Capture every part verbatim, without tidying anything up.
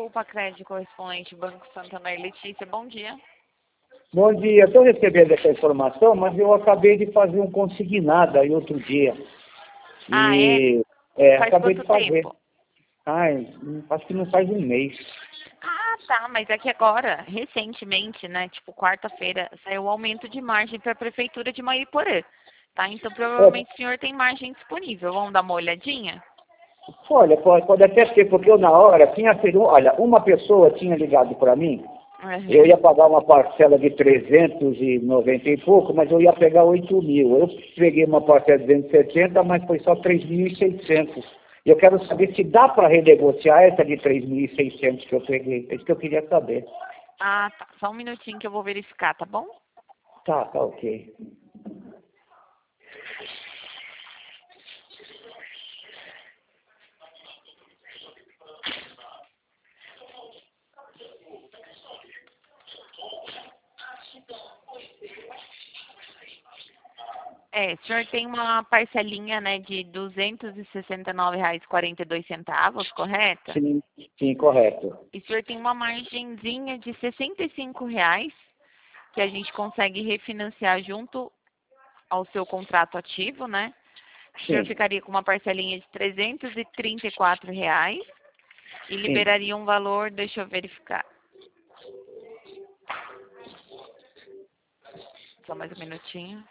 Fulpa Crédito correspondente Banco Santander. Letícia, bom dia. Bom dia, estou recebendo essa informação, mas eu acabei de fazer um consignado aí outro dia. Ah, e, é? é faz acabei quanto de fazer. tempo? Ai, acho que não faz um mês. Ah, tá, mas é que agora, recentemente, né, tipo quarta-feira, saiu o aumento de margem para a Prefeitura de Mariporã, tá? Então, provavelmente É, o senhor tem margem disponível. Vamos dar uma olhadinha? olha, pode, pode até ser, porque eu na hora tinha sido, olha, uma pessoa tinha ligado para mim, Uhum. eu ia pagar uma parcela de trezentos e noventa e pouco, mas eu ia pegar oito mil. Eu peguei uma parcela de duzentos e setenta, mas foi só três mil e seiscentos. E eu quero saber se dá para renegociar essa de três mil e seiscentos que eu peguei. É isso que eu queria saber. Ah, tá. Só um minutinho que eu vou verificar, tá bom? Tá, tá ok. É, o senhor tem uma parcelinha, né, de duzentos e sessenta e nove reais e quarenta e dois centavos, correto? Sim, sim, correto. E o senhor tem uma margenzinha de sessenta e cinco reais que a gente consegue refinanciar junto ao seu contrato ativo, né? O senhor Sim, ficaria com uma parcelinha de trezentos e trinta e quatro reais e sim. liberaria um valor, deixa eu verificar. Só mais um minutinho.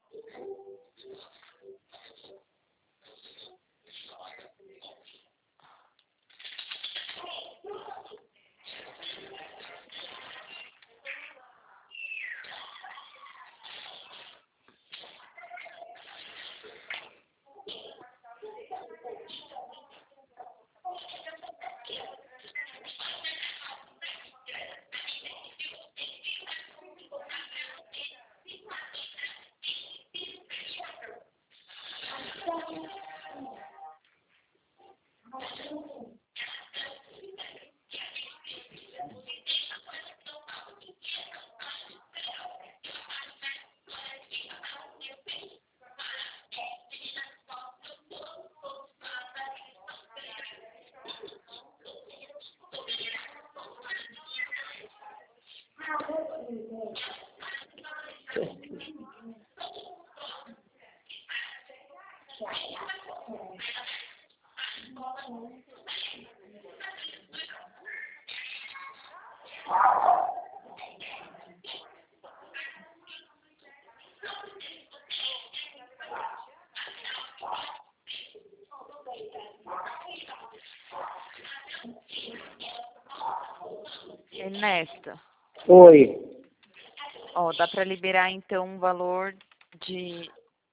Ernesto, Oi. ó, dá para liberar então um valor de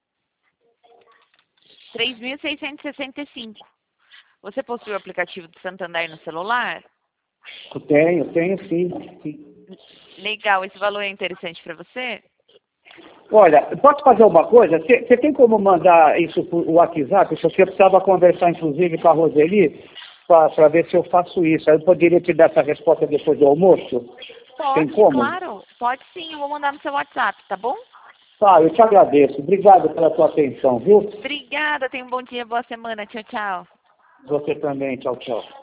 três mil seiscentos e sessenta e cinco. Você possui o aplicativo do Santander no celular? Eu tenho, tenho sim, sim. Legal, esse valor é interessante para você? Olha, posso fazer uma coisa? Você tem como mandar isso por WhatsApp? Se você precisava conversar, inclusive, com a Roseli, para ver se eu faço isso. Aí eu poderia te dar essa resposta depois do almoço? Tem Pode, como? claro. Pode sim, eu vou mandar no seu WhatsApp, tá bom? Tá, eu te agradeço. Obrigado pela tua atenção, viu? Obrigada, tenha um bom dia, boa semana. Tchau, tchau. Você também. Tchau, tchau.